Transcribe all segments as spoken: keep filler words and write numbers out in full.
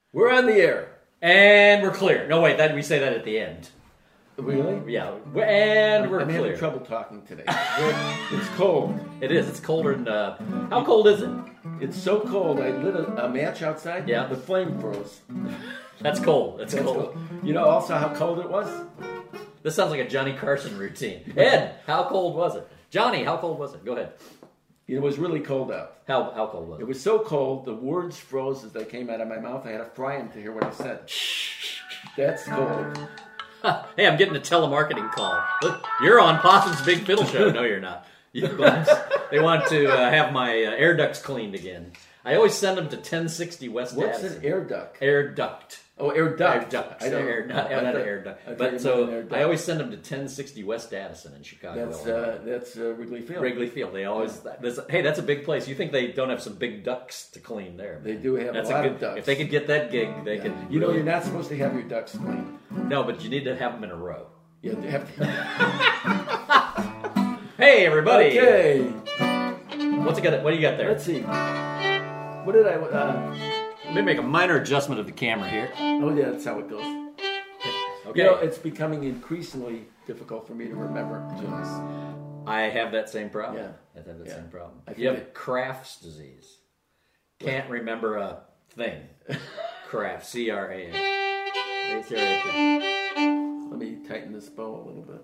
We're on the air. And we're clear. No, wait, that we say that at the end. Really? Yeah. And we're I'm clear. having trouble talking today. It's cold. It is. It's colder than... Uh, how cold is it? It's so cold. I lit a, a match outside. Yeah. The flame froze. That's cold. That's, That's cold. cold. You know also how cold it was? This sounds like a Johnny Carson routine. Ed, how cold was it? Johnny, how cold was it? Go ahead. It was really cold out. How how cold was it? It was so cold, the words froze as they came out of my mouth. I had to fry them to hear what I said. That's cold. Hey, I'm getting a telemarketing call. Look, you're on Possum's Big Fiddle Show. No, you're not. You bums. They want to uh, have my uh, air ducts cleaned again. I always send them to ten sixty West What's Addison. an air duct? Air duct. Oh, air duct. Air duct. I don't air, know. not, I not thought- an air duct. I thought But you so meant an air duct. I always send them to ten sixty West Addison in Chicago. That's Illinois. uh, that's uh, Wrigley Field. Wrigley Field. They always. There's, hey, that's a big place. You think they don't have some big ducks to clean there? They do have That's a lot good, of ducks. If they could get that gig, they Yeah. could. You know, really- you're not supposed to have your ducks cleaned. No, but you need to have them in a row. You have to. Hey, everybody! Okay. What's it got? What do you got there? Let's see. What did I? Uh, Let me make a minor adjustment of the camera here. oh yeah, that's how it goes. Okay. You know, it's becoming increasingly difficult for me to remember tunes. I have that same problem. Yeah. I have that Yeah. same problem. I You have forget. Kraft's disease. Can't remember a thing. Kraft. C R A N. C R A F. Let me tighten this bow a little bit.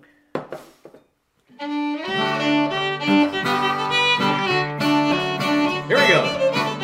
Here we go.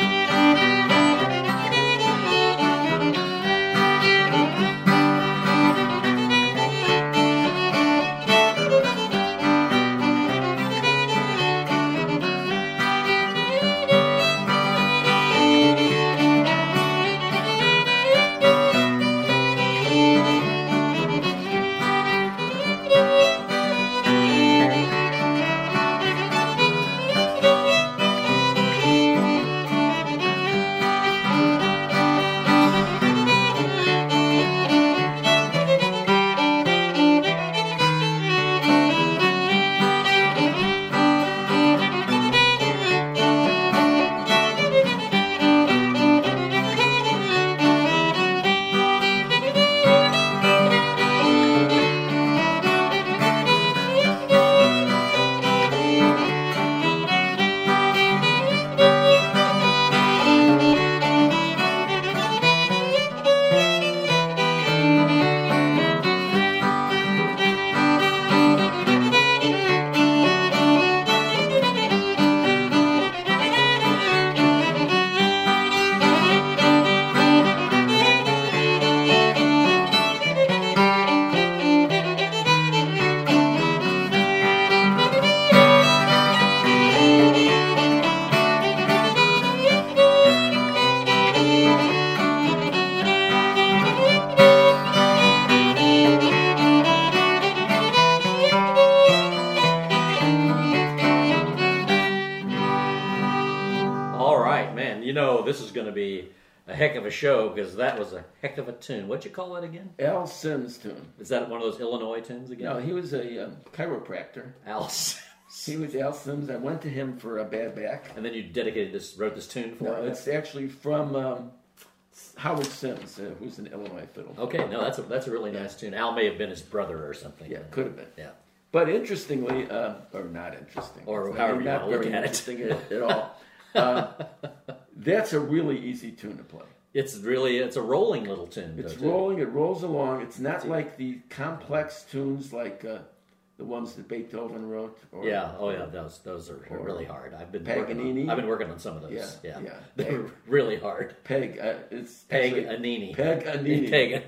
All right, man. You know, this is going to be a heck of a show because that was a heck of a tune. What'd you call that again? Al Sims tune. Is that one of those Illinois tunes again? No, he was a um, chiropractor. Al Sims. He was Al Sims. I went to him for a bad back. And then you dedicated this, wrote this tune for No, him? it's actually from um, Howard Sims, uh, who's an Illinois fiddle. Okay, no, that's a that's a really nice tune. Al may have been his brother or something. Yeah, could have been. Yeah. But interestingly, uh, or not interesting, Or It's however you not wanna look very at it. interesting at, at all. Uh, that's a really easy tune to play. It's really it's a rolling little tune. It's though, too. rolling, it rolls along. It's not like the complex tunes like uh, the ones that Beethoven wrote. Or, Yeah. Oh yeah. Those those are or really hard. I've been Paganini. working on, I've been working on some of those. Yeah, Yeah. yeah. They're really hard. Peg. Uh, it's Peg actually- Anini. Peg Anini. Peg.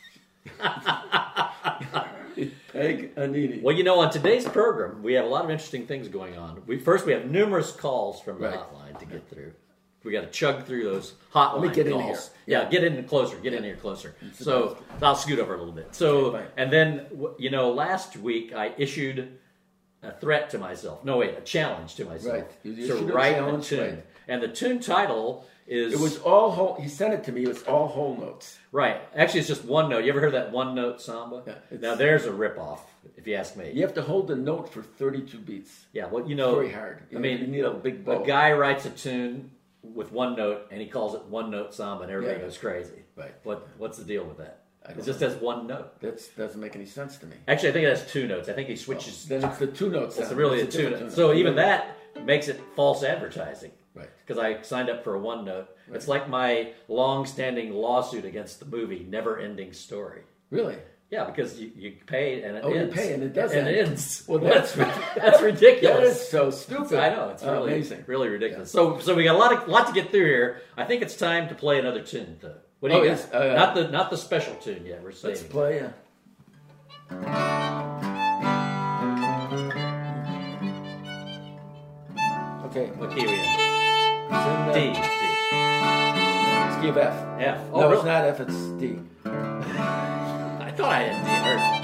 Peg Anini. Well, you know, on today's program, we have a lot of interesting things going on. We first we have numerous calls from the Right. hotline to get through. We got to chug through those hotline Let me get in calls. here. Yeah, Yeah. get in closer. Get in here closer. So I'll scoot over a little bit. So Okay, fine. and then w- you know, last week I issued a threat to myself. No, wait, a challenge to myself Right. You to issued a write a challenge, tune. right. And the tune title is It was all whole. He sent it to me. It was all whole notes. right. Actually, it's just one note. You ever heard that one note samba? Yeah, it's- now there's a ripoff, if you ask me. You have to hold the note for thirty-two beats. Yeah, well, you know, Very hard. I You mean, you need a big bow. a guy writes a tune with one note, and he calls it one note samba, and everybody Yeah. goes crazy. Right. What What's the deal with that? I It don't just know. has one note. That doesn't make any sense to me. Actually, I think it has two notes. I think he switches. Then it's the two notes. It's really a two note. So even that makes it false advertising. Right. Because I signed up for a one note. It's like my long-standing lawsuit against the movie Never Ending Story. Really? Yeah, because you, you pay and it Oh, you ends. pay and it does and end. it ends. Well, that's that's- that's ridiculous. That is so stupid. I know, it's Oh, really amazing. really ridiculous. So so we got a lot of lot to get through here. I think it's time to play another tune though. What do you Oh, got? yes, uh, not the not the special tune yet. We're Let's saving. play. Uh, okay. What key are we in? It's in, uh, D. D. It's key of F. F. Oh, no, really? it's not F. It's D. I thought I had D. Or-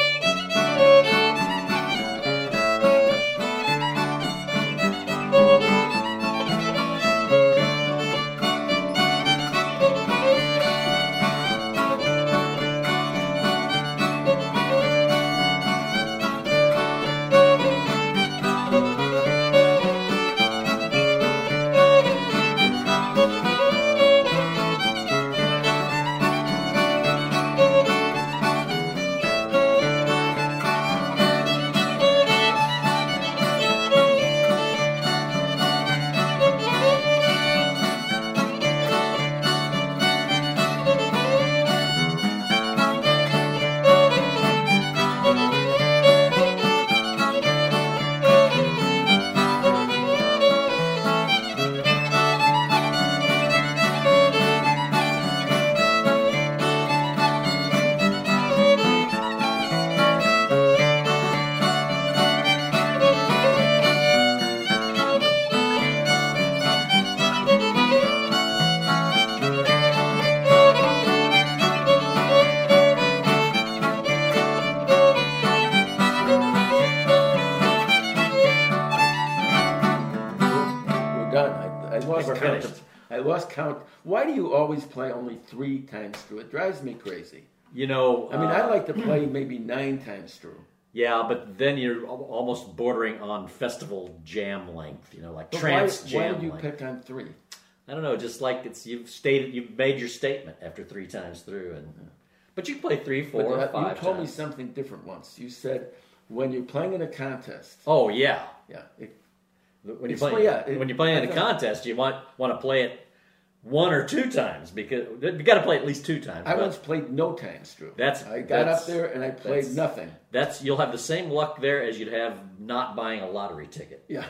We're done. I, I lost we're count. finished. I lost count. Why do you always play only three times through? It drives me crazy. You know, I mean, uh, I like to play maybe nine times through. yeah, but then you're al- almost bordering on festival jam length. You know, like But trance why, jam why did you length. pick on three? I don't know, just like it's you've stated, you've made your statement after three times through, and but you can play three, four, But, uh, five you told times. me something different once. You said when you're playing in a contest. Oh yeah, Yeah. It, when you're Explain- playing, yeah, it- when you're playing in a I know. contest, you want want to play it one or two times because you got to play at least two times. I but once played no times through. That's- I got that's- up there and I played that's- nothing. That's you'll have the same luck there as you'd have not buying a lottery ticket. Yeah.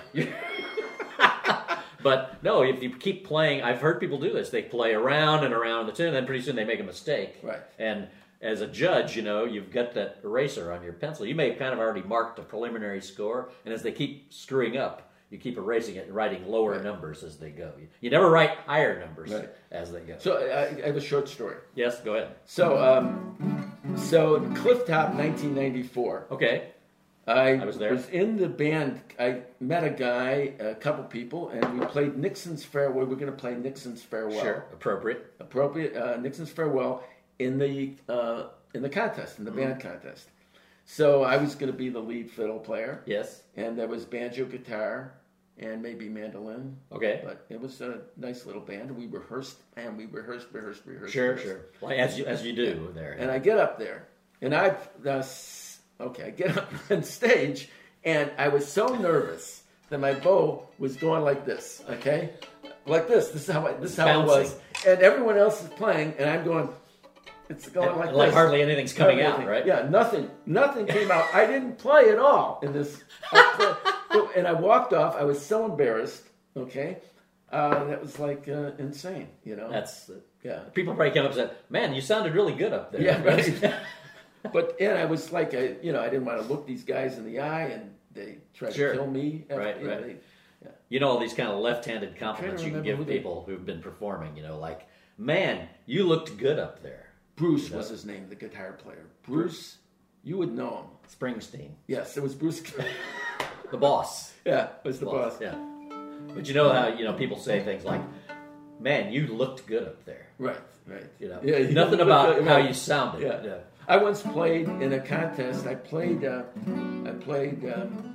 But no, if you keep playing, I've heard people do this. They play around and around the tune, and then pretty soon they make a mistake. Right. And as a judge, you know, you've got that eraser on your pencil. You may have kind of already marked a preliminary score, and as they keep screwing up, you keep erasing it and writing lower Right. numbers as they go. You, you never write higher numbers Right. as they go. So I, I have a short story. Yes, go ahead. So, um, so Clifftop, nineteen ninety-four. Okay. I, I was there. in the band. I met a guy, a couple people, and we played Nixon's Farewell. We're going to play Nixon's Farewell. Sure. Appropriate. Appropriate. Uh, Nixon's Farewell in the uh, in the contest, in the band contest. So I was going to be the lead fiddle player, Yes. and there was banjo, guitar, and maybe mandolin. Okay. But it was a nice little band. We rehearsed, and we rehearsed, rehearsed, rehearsed. Sure, rehearsed. sure. Like, as you as you do there. And I get up there, and I, uh, okay, I get up on stage, and I was so nervous that my bow was going like this, okay, like this. This is how I, this is how it was, Bouncing. and everyone else is playing, and I'm going. It's going And, like like this. hardly anything's coming out, Everything. right? Yeah, nothing, nothing came out. I didn't play at all in this, I played- and I walked off. I was so embarrassed. Okay, uh, that was like uh, insane. You know. That's yeah. people probably come up and said, "Man, you sounded really good up there." Yeah, right. But and I was like, I, you know, I didn't want to look these guys in the eye, and they tried Sure. to kill me. after- Right, you know, right. they- You know all these kind of left-handed compliments you can remember give who they- people who've been performing. You know, like, "Man, you looked good up there." Bruce Yeah. was his name, the guitar player. Bruce, you would know him. Springsteen, Yes, it was Bruce. the boss. Yeah, it was the boss. Yeah. But you know how you know people say things like, "Man, you looked good up there." Right, right. You know, Yeah, he- nothing about right. how you sounded. Yeah. Yeah. I once played in a contest. I played. Uh, I played um,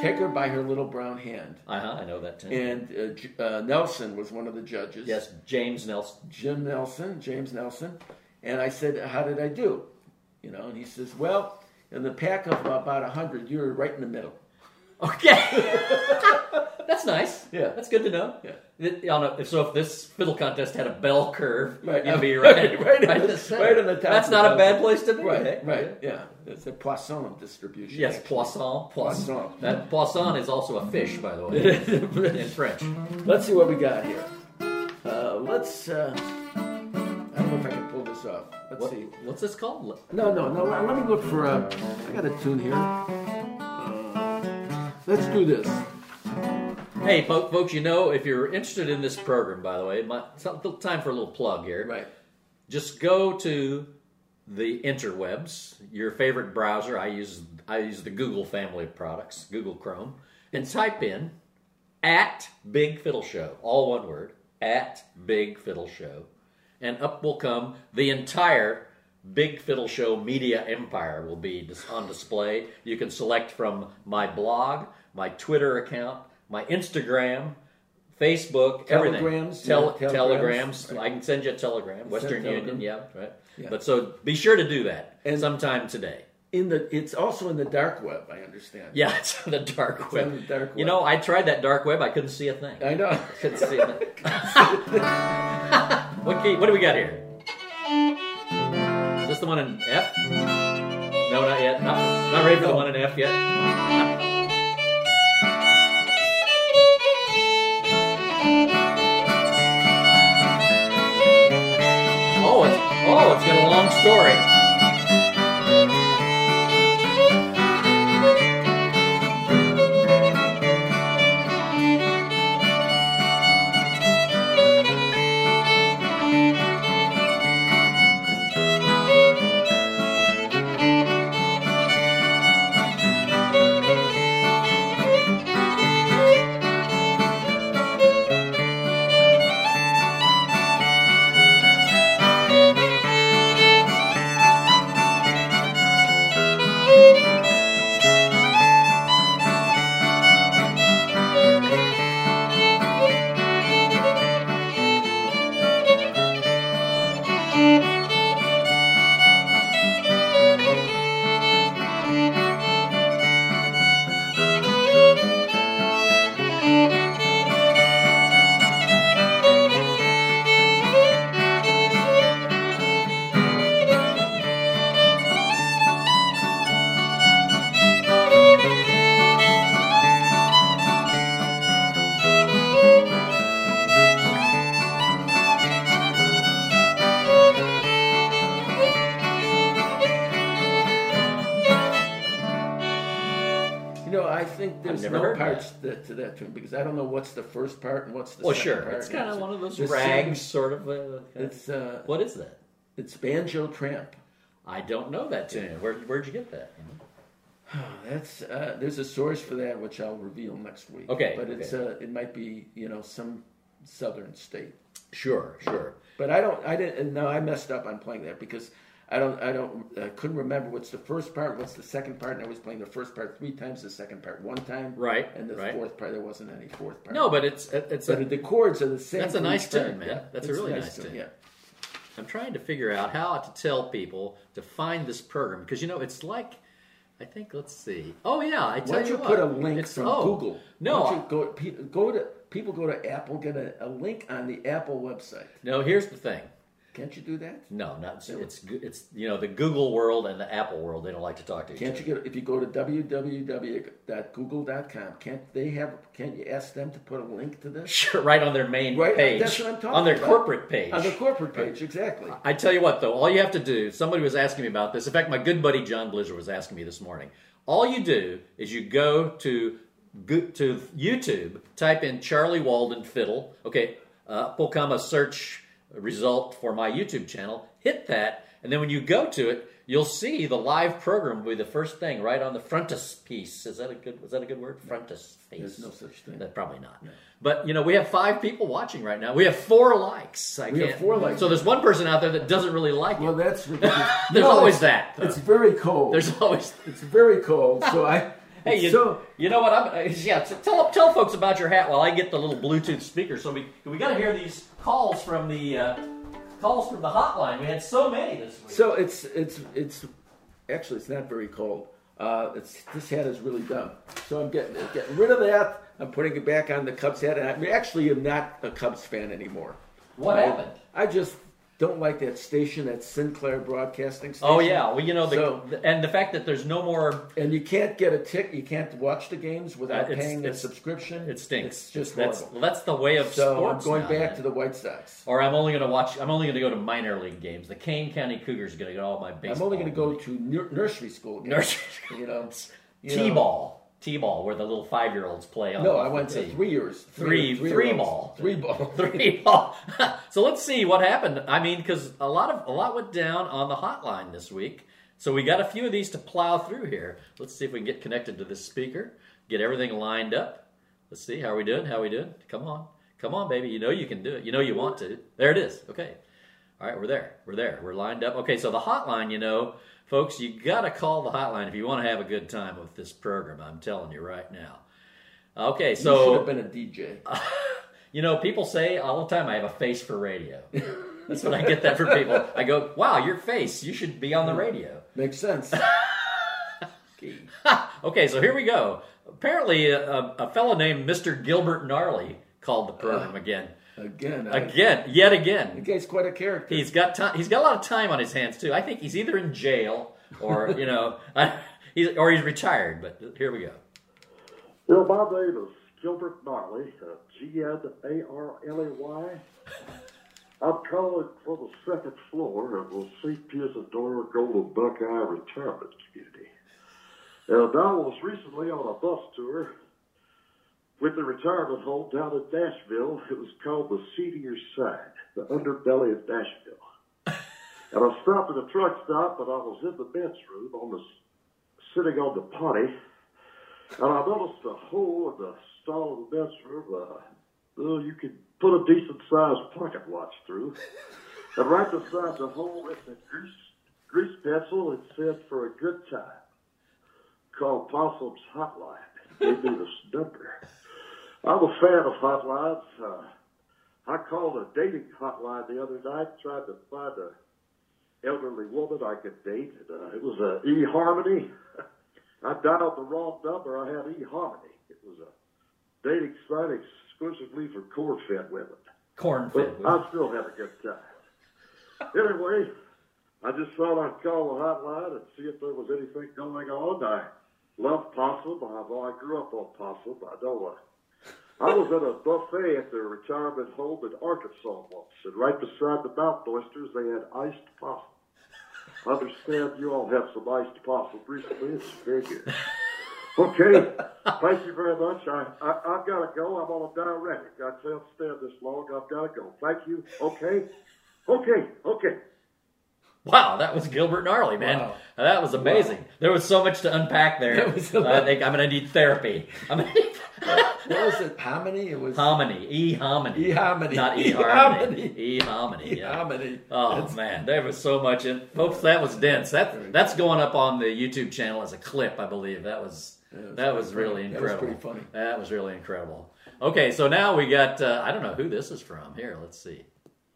take her by her little brown hand. Uh-huh, I know that too. And uh, J- uh, Nelson was one of the judges. Yes, James Nelson. Jim Nelson, James Nelson. And I said, how did I do? You know, and he says, well, in the pack of about one hundred, you were right in the middle. Okay. That's nice. Yeah. That's good to know. Yeah. It, on a, so if this fiddle contest had a bell curve, Right. you'd be right, right, right, right, in in the the, center. right in the top. That's of not the a bad place to be. Right, eh? right, yeah. It's a poisson of distribution. Yes, actually. poisson. Poisson. Poisson. That poisson is also a fish, by the way, in French. Let's see what we got here. Uh, let's, uh, I don't know if I can pull this off. Let's What, see. what's this called? No, no, no. Let me look for a. I got a tune here. Uh, let's do this. Hey, fo- folks, you know, if you're interested in this program, by the way, it might, it's time for a little plug here. Right. Just go to the interwebs, your favorite browser. I use I use the Google family of products, Google Chrome, and type in at Big Fiddle Show, all one word, at Big Fiddle Show, and up will come the entire Big Fiddle Show media empire will be dis- on display. You can select from my blog, my Twitter account, my Instagram, Facebook, everything. Telegrams, Tel- yeah, telegrams. telegrams, right. I can send you a telegram. Western telegram. Union, yeah, right. Yeah. But so be sure to do that And- sometime today. In the, it's also in the dark web. I understand. Yeah, it's on the dark It's web. on the dark You web. know, I tried that dark web. I couldn't see a thing. I know. Couldn't see a thing. what, key, what do we got here? Is this the one in F? No, not yet. Not, not ready for the one in F yet. Oh, it's, oh, it's got a long story. I think there's never no heard parts that, to that tune because I don't know what's the first part and what's the Well, second sure. part. It's kind of one of those The rags, second- sort of. Uh, It's uh, what is that? it's Banjo Tramp. I don't know that tune. Where, where'd you get that? That's uh, there's a source for that which I'll reveal next week. Okay, but it's okay. uh, it might be you know some southern state. Sure, sure. But I don't. I didn't. No, I messed up on playing that because I don't. I don't. I couldn't remember what's the first part, what's the second part, and I was playing the first part three times, the second part one time, Right, and the right. fourth part there wasn't any fourth part. No, but it's it's but a, the chords are the same. That's a for nice each part. tune, man. Yeah, That's a it's really nice tune. Yeah. I'm trying to figure out how to tell people to find this program because you know it's like I think let's see. Oh yeah, I tell Why don't you what, put a link it's, from oh, Google? No, Why don't you go pe- go to people go to Apple, get a, a link on the Apple website. no. Here's the thing. Can't you do that? No, not it's, it's it's you know the Google world and the Apple world. They don't like to talk to each Can't other. you get if you go to w w w dot google dot com? Can't they have? Can't you ask them to put a link to this Sure, right on their main Right, page, that's what I'm talking on their about. corporate page. on the corporate page? Exactly. I tell you what, though, all you have to do, somebody was asking me about this. In fact, my good buddy John Blizzard was asking me this morning. All you do is you go to go to YouTube, type in Charlie Walden Fiddle. Okay, uh, up will come a search result for my YouTube channel. Hit that, and then when you go to it, you'll see the live program will be the first thing right on the frontispiece. Is that a good? Was that a good word? Frontispiece. There's no such thing. That probably not. But you know, we have five people watching right now. We have four likes. I We have can't- four likes. So there's one person out there that doesn't really like it. Well, that's ridiculous. There's No, always it's- that. though. It's very cold. There's always. It's very cold. So I Hey, you, So- you know what? I'm yeah. Tell tell folks about your hat while I get the little Bluetooth speaker. So we we got to hear these calls from the uh, calls from the hotline. We had so many this week. So it's it's it's actually it's not very cold. Uh, it's this hat is really dumb. So I'm getting getting rid of that. I'm putting it back on the Cubs hat, and I actually am not a Cubs fan anymore. What I, happened? I just don't like that station, that Sinclair Broadcasting station. Oh yeah, well you know the, So- the and the fact that there's no more. And you can't get a tick. You can't watch the games without It's- paying the it's- subscription. It stinks. It's just that's horrible. well, that's the way of So I'm sports. going now, back man. to the White Sox. Or I'm only going to watch. I'm only going to go to minor league games. The Kane County Cougars are going to get all my baseball. I'm only going to go to nur- nursery school. Games, Nursery You know, you know. T-ball, T-ball, where the little five-year-olds play on. No, the I went to tee. three years. Three, three, three year olds. ball, Three ball. three ball. So let's see what happened. I mean, because a lot of a lot went down on the hotline this week. So we got a few of these to plow through here. Let's see if we can get connected to this speaker, get everything lined up. Let's see how we doing. How we doing? Come on, come on, baby. You know you can do it. You know you want to. There it is. Okay. All right, we're there. We're there. We're lined up. Okay, so the hotline, you know, folks, you got to call the hotline if you want to have a good time with this program. I'm telling you right now. Okay, You should so have been a D J. you know, people say all the time I have a face for radio. That's when I get that from people. I go, "Wow, your face. You should be on the radio." Makes sense. Okay, so here we go. Apparently, a, a fellow named Mister Gilbert Gnarly called the program again. Again. I, Again, yet The again. guy's quite a character. He's got time. He's got a lot of time on his hands too. I think he's either in jail or you know, I, he's or he's retired. But here we go. You know, my name is Gilbert Gnarly, uh, G N A R L A Y. I'm calling from the second floor of the Saint Isidore Golden Buckeye Retirement Community. And I was recently on a bus tour with the retirement home down in Nashville. It was called the Seedier Side, the underbelly of Nashville. And I stopped at a truck stop, and I was in the men's room, on the, sitting on the potty, and I noticed a hole in the stall of the men's room. Uh, well, you could put a decent-sized pocket watch through. And right beside the hole, it's a grease, grease pencil. It said, "For a good time." Called Possum's Hotline. They do this number. I'm a fan of hotlines. Uh, I called a dating hotline the other night, trying to find an elderly woman I could date. And, uh, it was a eHarmony. I dialed the wrong number. I had eHarmony. It was a dating site exclusively for corn-fed women. Corn But fed. I still had a good time. Anyway, I just thought I'd call the hotline and see if there was anything going on. I love possum. I've, I grew up on possum. I know. Uh, I was at a buffet at the retirement home in Arkansas once, and right beside the mouth oysters, they had iced possum. I understand you all have some iced possum recently. It's very good. Okay, thank you very much. I, I, I've got to go. I'm on a diuretic. I can't stand this long. I've got to go. Thank you. Okay? Okay, okay. Wow, that was Gilbert Gnarly, man. Wow. That was amazing. Wow. There was so much to unpack there. That was a lot. I think I'm going to need therapy. I'm gonna need What was it? Hominy? It was hominy, e-hominy. E-hominy. Not E-hominy. e-harmony. E-hominy, yeah. hominy. Oh, That's- man, there was so much in. Folks, that was dense. That, that's going up on the YouTube channel as a clip, I believe. That was, was that was pretty really funny. That was incredible. pretty funny. That was really incredible. Okay, so now we got, uh, I don't know who this is from. Here, let's see.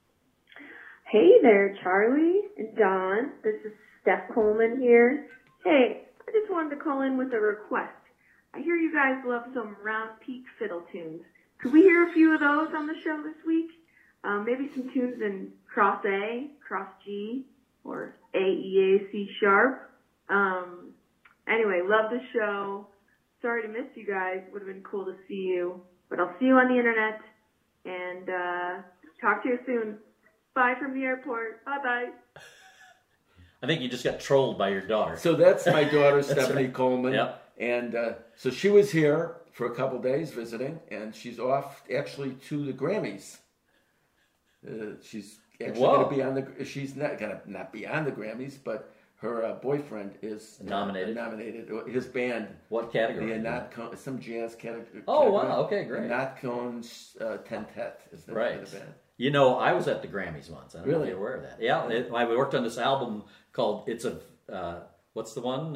Hey there, Charlie and Don. This is Steph Coleman here. Hey, I just wanted to call in with a request. I hear you guys love some round peak fiddle tunes. Could we hear a few of those on the show this week? Um, maybe some tunes in cross A, cross G, or A, E, A, C sharp. Um, anyway, love the show. Sorry to miss you guys. Would have been cool to see you. But I'll see you on the internet, and uh, talk to you soon. Bye from the airport. Bye-bye. I think you just got trolled by your daughter. So that's my daughter, Stephanie right. Coleman. Yep. And uh, so she was here for a couple days visiting, and she's off actually to the Grammys. Uh, she's actually Whoa. going to be on the. She's not going to not be on the Grammys, but her uh, boyfriend is Nominated. Uh, nominated. His band, What category? the Not Cone, some jazz category. Oh, wow. Okay, great. The Not Cone's uh, Tentet is the name Right. of the band. You know, I was at the Grammys once. I don't know Really? if you're aware of that. Yeah, it, I worked on this album called "It's a." Uh, what's the one? Uh,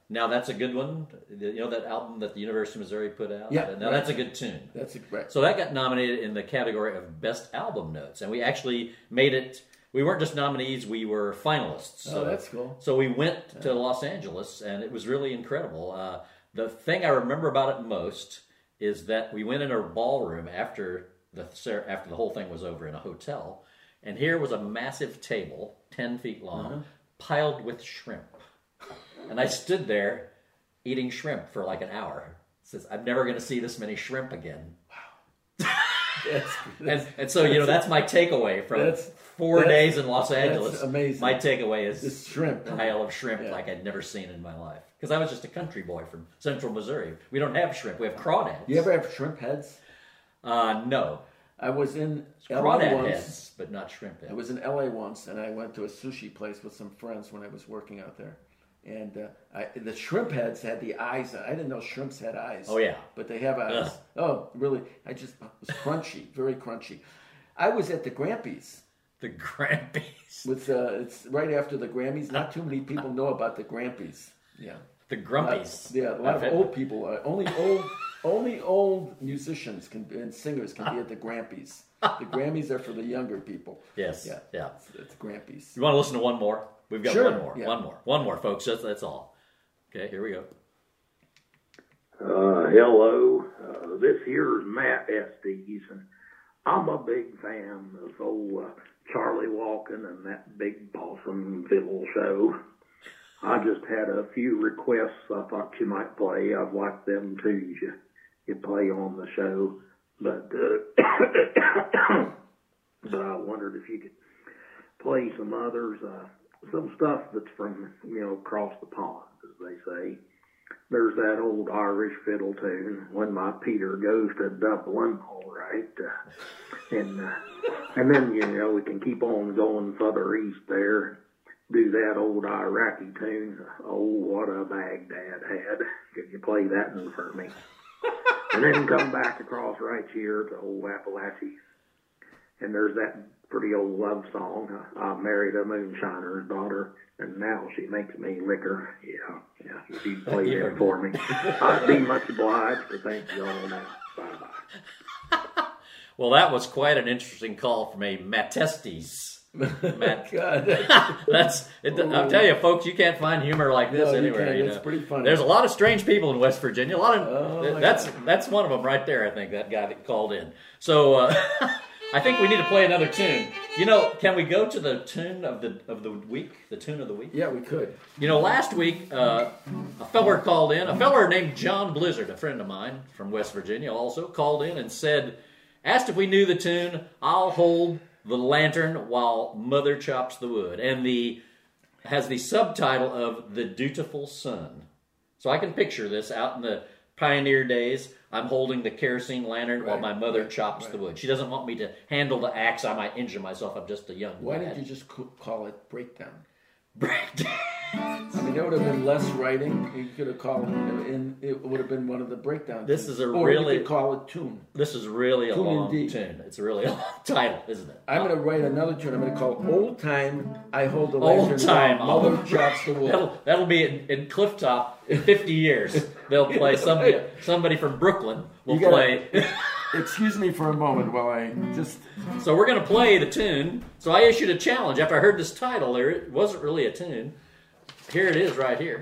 Now That's a Good One. You know that album that the University of Missouri put out? Yeah, Now right. That's a Good Tune. That's a, right. So that got nominated in the category of Best Album Notes. And we actually made it, we weren't just nominees, we were finalists. Oh, So, that's cool. So we went to Los Angeles, and it was really incredible. Uh, the thing I remember about it most is that we went in a ballroom after the after the whole thing was over in a hotel, and here was a massive table, ten feet long, uh-huh. piled with shrimp. And I stood there eating shrimp for like an hour. Says, I'm never going to see this many shrimp again. Wow. that's, that's, and, and so, you know, that's my takeaway from that's, four that's, days in Los Angeles. That's amazing. My takeaway is this shrimp. a pile of shrimp yeah. like I'd never seen in my life. Because I was just a country boy from central Missouri. We don't have shrimp. We have crawdads. You ever have shrimp heads? Uh, no. I was in L A Crawdad once. heads, but not shrimp heads. I was in L A once, and I went to a sushi place with some friends when I was working out there. And uh, I, the shrimp heads had the eyes. I didn't know shrimps had eyes. Oh, yeah. But they have eyes. Ugh. Oh, really? I just, it was crunchy, very crunchy. I was at the Grampy's. The Grampy's. With, uh, it's right after the Grammys. Not too many people know about the Grampy's. Yeah. The Grumpies. Uh, yeah, a lot of old people. Uh, only old only old musicians can and singers can be at the Grampy's. The Grammys are for the younger people. Yes. Yeah. Yeah. It's, it's Grampy's. You want to listen to one more? We've got Sure. one more. Yeah. One more. One more, folks. That's, that's all. Okay, here we go. Uh, hello. Uh, this here is Matt Estes, and I'm a big fan of old uh, Charlie Walken and that Big Possum Fiddle show. I just had a few requests I thought you might play. I'd like them too. You, you play on the show, but uh, but I wondered if you could play some others, uh, some stuff that's from you know across the pond, as they say. There's that old Irish fiddle tune, When My Peter Goes to Dublin, all right, uh, and uh, and then you know we can keep on going further east there. Do that old Iraqi tune, Oh, What a Baghdad Had. Could you play that one for me? And then come back across right here to old Appalachia. And there's that pretty old love song, I married a moonshiner's daughter, and now she makes me liquor. Yeah, yeah, if you play that for me. I'd be much obliged, but thank you all now. Bye-bye. Well, that was quite an interesting call from a Matestes. Matt, God, that's it, I'll tell you, folks, you can't find humor like this No, you anywhere. can't. You It's know? pretty funny. There's a lot of strange people in West Virginia. A lot of Oh, my that's God. that's one of them right there. I think that guy that called in. So uh, I think we need to play another tune. You know, can we go to the tune of the of the week? The tune of the week. yeah, we could. You know, last week uh, a feller called in. A feller named John Blizzard, a friend of mine from West Virginia, also called in and said, asked if we knew the tune. I'll hold the lantern while mother chops the wood, and the has the subtitle of The Dutiful Son. So I can picture this out in the pioneer days. I'm holding the kerosene lantern while Right, my mother right, chops right. the wood. She doesn't want me to handle the axe. I might injure myself. I'm just a young Why lad. did you just co- call it breakdown? Breakdown. I mean, there would have been less writing. You could have called it, and it would have been one of the breakdown. This tunes. is a or really- you could call it tune. This is really a Tune long indeed. tune. It's a really long title, isn't it? I'm going to write another tune. I'm going to call Old Time. I hold the Old lantern Time, while mother oh. chops the wood. That'll, that'll be in, in Clifftop in fifty years. They'll play somebody, somebody from Brooklyn will You gotta- play. Excuse me for a moment while I just. So we're going to play the tune. So I issued a challenge after I heard this title. There, it wasn't really a tune. Here it is right here.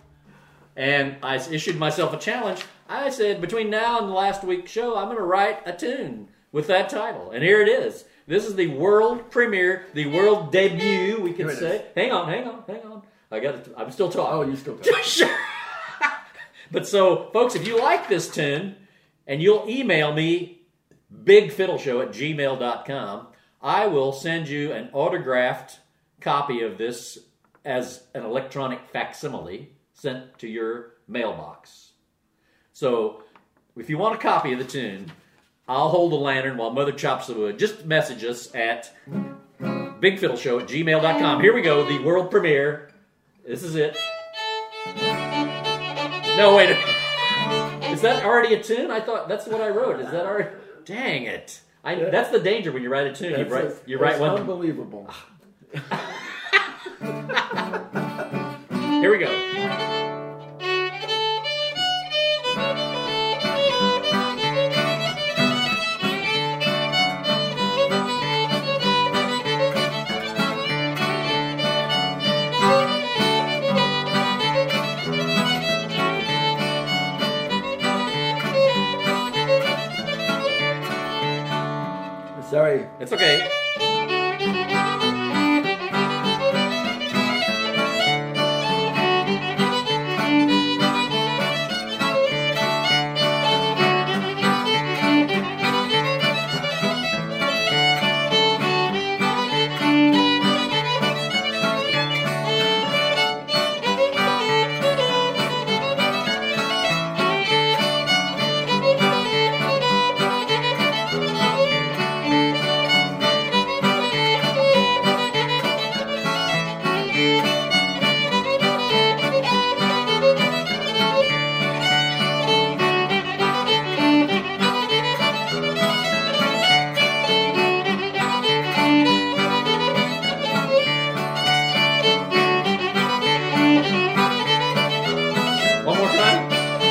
And I issued myself a challenge. I said, between now and the last week's show, I'm going to write a tune with that title. And here it is. This is the world premiere, the world debut, we could Here it say. is. Hang on, hang on, hang on. I got it. I'm still talking. Oh, you still talking. Sure. But so, folks, if you like this tune, and you'll email me, bigfiddleshow at gmail dot com, I will send you an autographed copy of this as an electronic facsimile sent to your mailbox. So, if you want a copy of the tune, I'll hold the lantern while Mother chops the wood. Just message us at bigfiddleshow at gmail dot com. Here we go, the world premiere. This is it. No, wait a minute. Is that already a tune? I thought that's what I wrote. Is that already? Dang it. I, that's the danger when you write a tune. You That's write, a- you write that's one. unbelievable. Here we go. It's okay. One more time.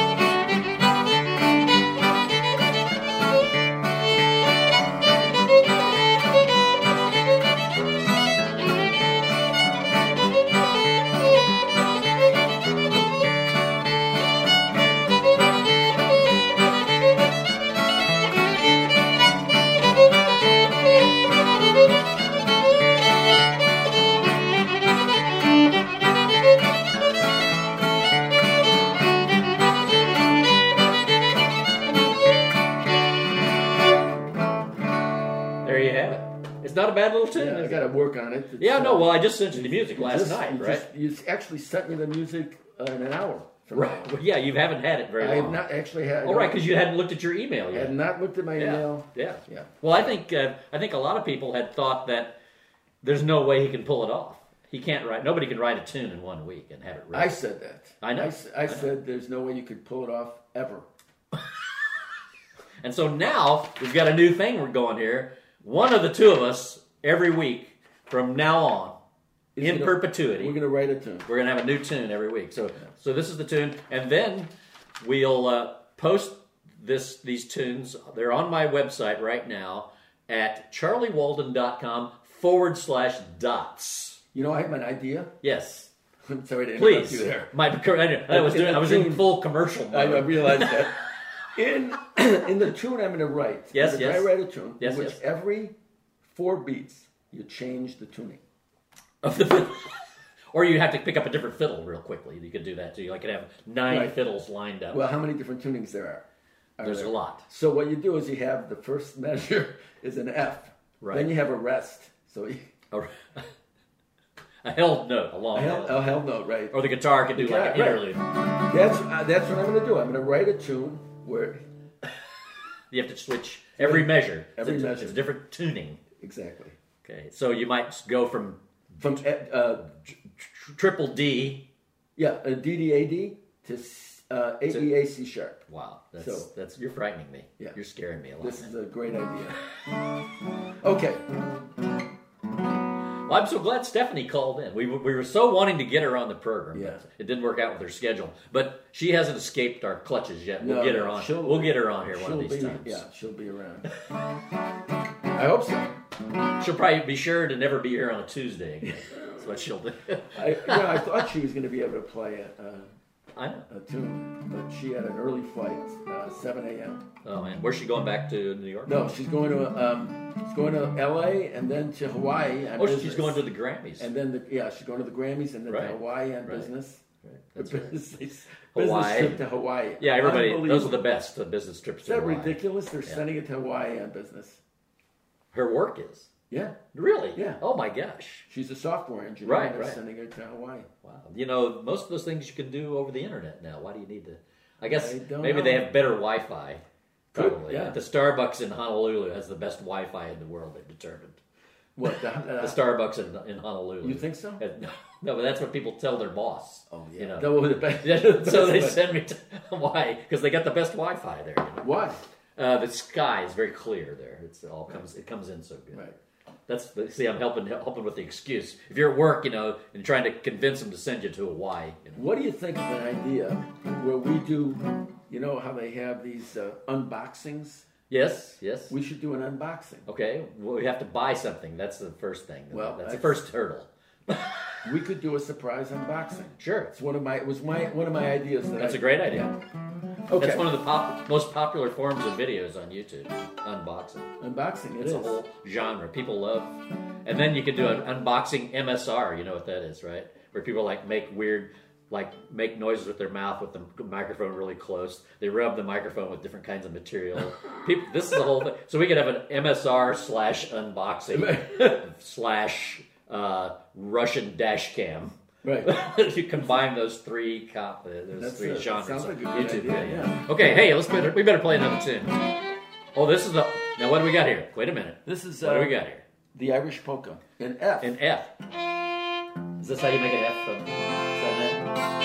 There you have it. It's not a bad little tune. Yeah, I is got to it? work on it. It's, Yeah, no, uh, well, I just sent you the music last just- night, you right? just- you actually sent me the music uh, in an hour. from Right. now. Well, yeah, you haven't had it very I have long. not actually had. Oh, right, because you hadn't looked at your email I yet. had not looked at my Yeah. email. Yeah. Yeah. Well, I think uh, I think a lot of people had thought that there's no way he can pull it off. He can't write. Nobody can write a tune in one week and have it ready. I said that. I know. I, s- I said there's no way you could pull it off ever. And so now we've got a new thing we're going here. One of the two of us every week from now on, Is in gonna- perpetuity, We're going to write a tune. we're going to have a new tune every week. So, so this is the tune, and then we'll uh, post this these tunes. They're on my website right now at charliewalden.com forward slash dots. You know, I have an idea. Yes, I'm sorry to interrupt please. you there. My, I was doing. I was in full commercial mode. I, I realized that. In in the tune I'm going to write, Yes, if yes. I write a tune Yes, in which yes. every four beats you change the tuning. Of the fiddle. Or you have to pick up a different fiddle real quickly. You could do that too. I could have nine Right. fiddles lined up. Well, how many different tunings there are? are There's there? a lot. So what you do is you have the first measure is an F. Right. Then you have a rest. So you, A, a held note, a long a, held, note. a held note, right? Or the guitar could do like an Yeah, right. interlude. That's uh, that's what I'm going to do. I'm going to write a tune where You have to switch every measure. Every it's a, measure. It's a different tuning. exactly Okay, so you might go from from uh, tr- triple D. yeah a D D A D to uh, A E A C sharp. Wow, that's So- that's you're frightening me. Yeah. You're scaring me a lot. This is a great idea. Okay, Well, I'm so glad Stephanie called in. We, we were so wanting to get her on the program. Yeah. But it didn't work out with her schedule. But she hasn't escaped our clutches yet. We'll No, get her no, on. she'll- We'll get her on here one of she'll these be times. yeah she'll be around. I hope so. She'll probably be sure to never be here on a Tuesday again. That's what she'll do. I you know I thought she was going to be able to play a, a, I know. a tune, but she had an early flight, uh, seven a.m. Oh man, where's she going back to? New York? No, she's going to um, she's going to L A and then to Hawaii. On Oh, business. she's going to the Grammys. and then the, yeah, she's going to the Grammys and then Right. to Hawaii on Right. business. Right, A that's right. business, business Hawaii. trip to Hawaii. Yeah, everybody. Those are Unbelievable. the best. The business trips Is to that Hawaii. ridiculous? They're Yeah. sending it to Hawaii on business. Her work is Yeah, really. Yeah. Oh my gosh. she's a software engineer. Right, and they're right. sending her to Hawaii. Wow. You know, most of those things you can do over the internet now. Why do you need to? I guess I don't maybe know. they have better Wi-Fi. Could, Probably. yeah. The Starbucks in Honolulu has the best Wi-Fi in the world. They've determined. What the, uh, The Starbucks in, in Honolulu. You think so? Uh, No, no, but that's what people tell their boss. Oh yeah, You know. that was the best. Yeah, so they best- send me to Hawaii because they got the best Wi-Fi there. You know? Why? Uh, the sky is very clear there. It's it all comes. It comes in so good. Right. That's see, I'm helping helping with the excuse. If you're at work, you know, and trying to convince them to send you to Hawaii. You know. What do you think of an idea where we do? You know how they have these uh, unboxings? Yes, yes. We should do an unboxing. Okay, well, we have to buy something. That's the first thing. Well, that's the that's- first hurdle. we could do a surprise unboxing. Sure. It's one of my it was my one of my ideas. That That's I, a great idea. Okay. That's one of the pop, most popular forms of videos on YouTube. Unboxing. Unboxing. It It's is. a whole genre people love. And then you can do an unboxing M S R. You know what that is, right? Where people like make weird, like make noises with their mouth with the microphone really close. They rub the microphone with different kinds of material. People, this is the whole thing. So we could have an M S R slash unboxing slash uh, Russian dash cam. Right. You combine those three cop, uh, those That's three it. genres. Sounds like a good YouTube idea, video. yeah. Okay, hey, let's better, we better play another tune. Oh, this is the now. What do we got here? Wait a minute. This is What uh, do we got here? the Irish polka in F. In F. Is this how you make an F from? Is that it?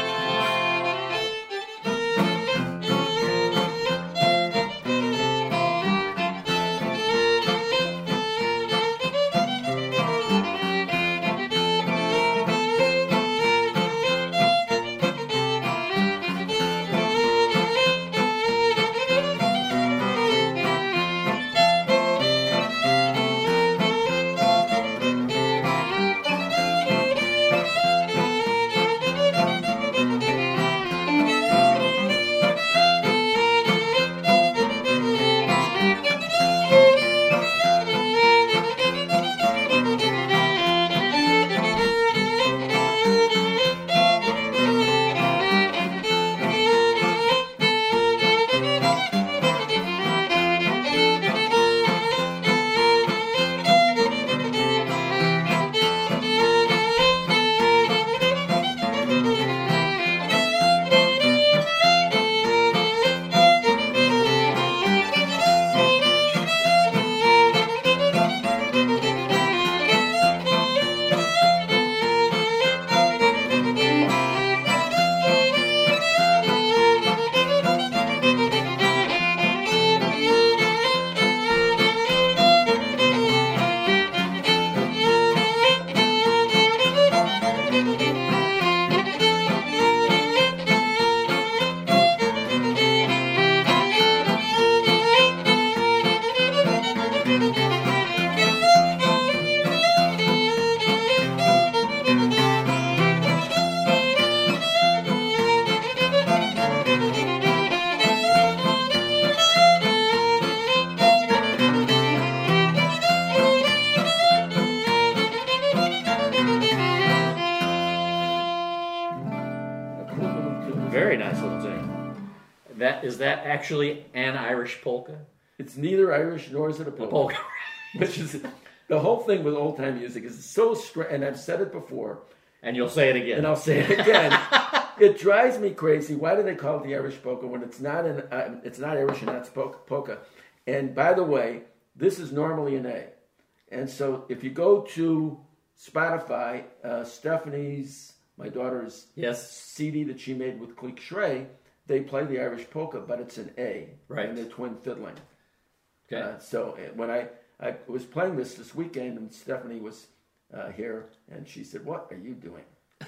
Very nice little tune. That is that actually an Irish polka? It's neither Irish nor is it a A polka. polka. Which is the whole thing with old time music is so strange. And I've said it before, And you'll say it again. and I'll say it again. It drives me crazy. Why do they call it the Irish polka when it's not an uh, it's not Irish and that's polka, polka? And by the way, this is normally an A. And so if you go to Spotify, uh, Stephanie's, my daughter's Yes. C D that she made with Clique Shrey, they play the Irish polka, but it's an A. Right. And they're twin fiddling. Okay. Uh, so uh, when I, I was playing this this weekend, and Stephanie was uh, here, and she said, "What are you doing?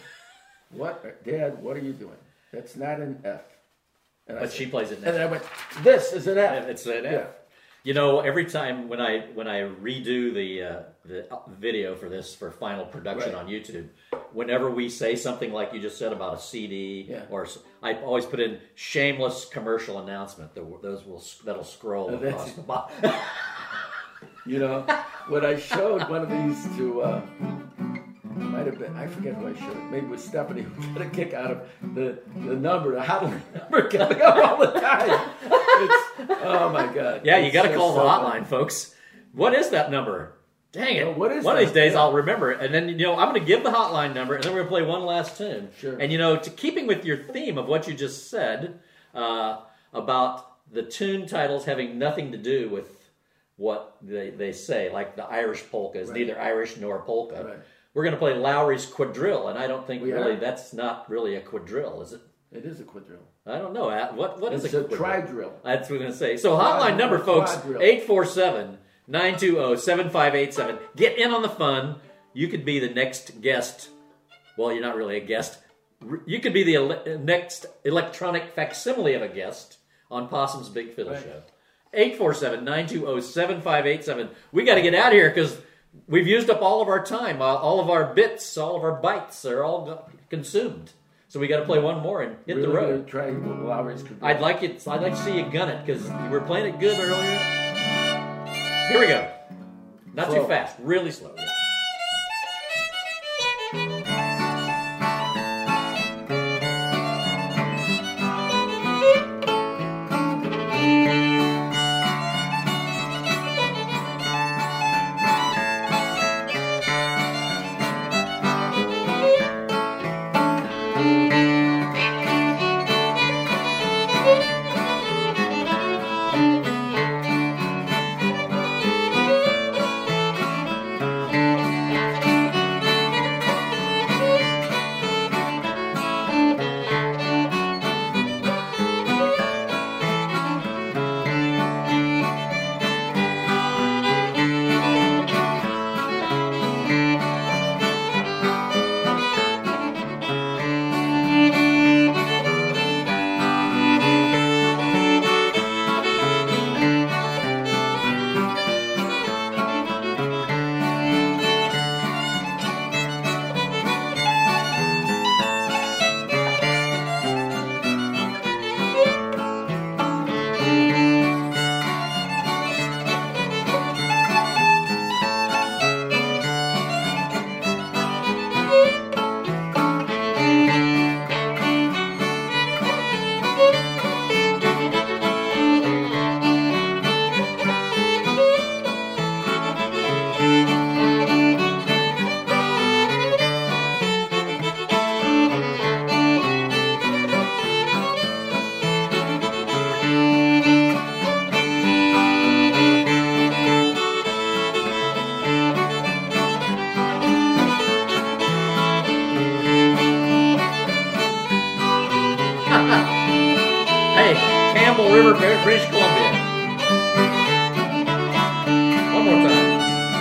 What, Dad? What are you doing? That's not an F." And I But said- she plays it And next. then I went, "This is an F." It's an F. Yeah. You know, every time when I when I redo the uh, the video for this for final production Right. on YouTube, whenever we say something like you just said about a C D, Yeah. or s- I always put in shameless commercial announcement. That those will that'll scroll Oh, that's- across the bottom. You know, when I showed one of these to, uh, might have been, I forget who I showed it. Maybe it was Stephanie who got a kick out of the, the number, the hotline number coming up all the time. It's, oh my God. Yeah, you It's got to just call the so hotline, fun. folks. What is that number? Dang it! Well, what is one that? of these days Yeah. I'll remember it, and then you know I'm going to give the hotline number, and then we're going to play one last tune. Sure. And you know, to keeping with your theme of what you just said uh, about the tune titles having nothing to do with what they, they say, like the Irish polka is Right. neither Irish nor polka. Right. We're going to play Lowry's quadrille, and I don't think We really are. that's not really a quadrille, is it? It is a quadrille. I don't know. Uh, What what is It's a a quadrille? tri-drill. That's what I'm going to say. So Quad- hotline number, folks, quadrille. eight four seven, nine two zero, seven five eight seven. Get in on the fun. You could be the next guest. Well, you're not really a guest. R- You could be the ele- next electronic facsimile of a guest on Possum's Big Fiddle Right. Show. eight four seven, nine two zero, seven five eight seven. We got to get out of here because we've used up all of our time. Uh, all of our bits, all of our bytes are all go- consumed. So we got to play one more and hit really the road. Try Lowry's Cabrera. I'd like it. I'd like to see you gun it because you were playing it good earlier. Here we go. Not Slow. too fast. Really slow. Yeah. Hey, Campbell River, British Columbia. One more time.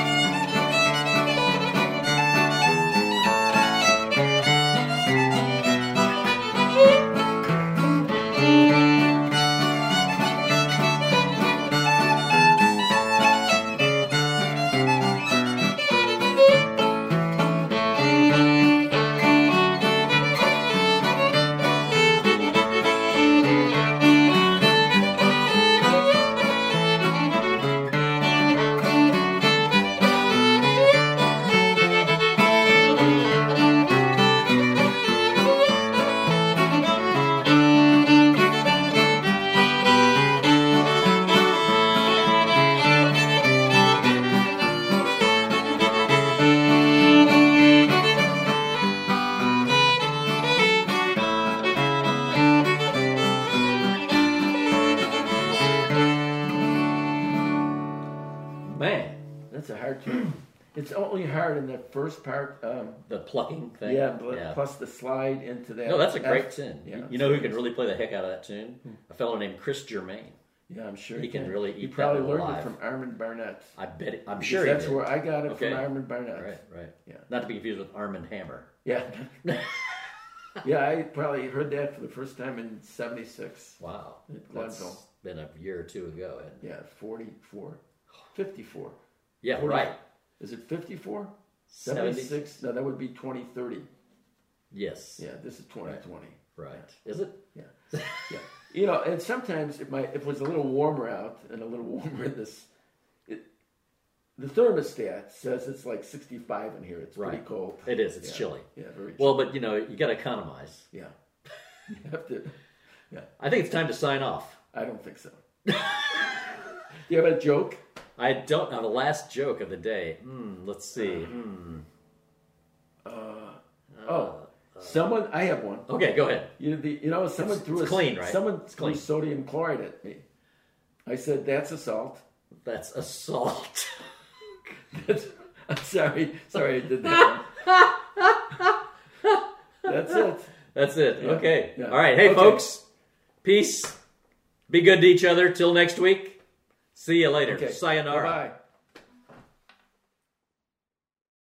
Man, That's a hard tune. It's only hard in the first part. Um, the plucking thing. yeah, but plus the slide into that. No, that's a great F- tune. Yeah, You- you know who can really play the heck out of that tune? A fellow named Chris Germain. Yeah, I'm sure He can really He eat probably that learned alive. it from Armand Barnett. I bet. It, I'm Because sure that's he did. where I got it Okay. from Armand Barnett. Right, right. Yeah. Not to be confused with Armand Hammer. Yeah. Yeah, I probably heard that for the first time in seventy-six. Wow. It- That's Glenville. been a year or two ago. And, Yeah, forty-four. fifty-four. yeah, forty. right. Is it fifty-four? seventy seventy-six? No, that would be twenty thirty. Yes. Yeah, this is twenty twenty. Right. Is it? Yeah. Yeah. You know, and sometimes if my if it was a little warmer out and a little warmer in this, it, the thermostat says it's like sixty-five in here. It's pretty Right. cold. It is. It's Yeah. chilly. Yeah, very chilly. Well, but you know, you got to economize. Yeah. You have to. I think it's time to sign off. I don't think so. Do you have a joke? I don't have a last joke of the day. Hmm, let's see. Hmm. Oh, someone. I have one. Okay, go ahead. You, the, you know, someone It's- threw it's a, clean, right? Someone It's threw clean. sodium chloride at me. I said, "That's assault." That's assault. That's, I'm sorry. Sorry, I did that. That's it. That's it. Yeah. Okay. Yeah. All right. Hey, Okay. folks. Peace. Be good to each other. Till next week. See you later. Okay. Sayonara. Bye.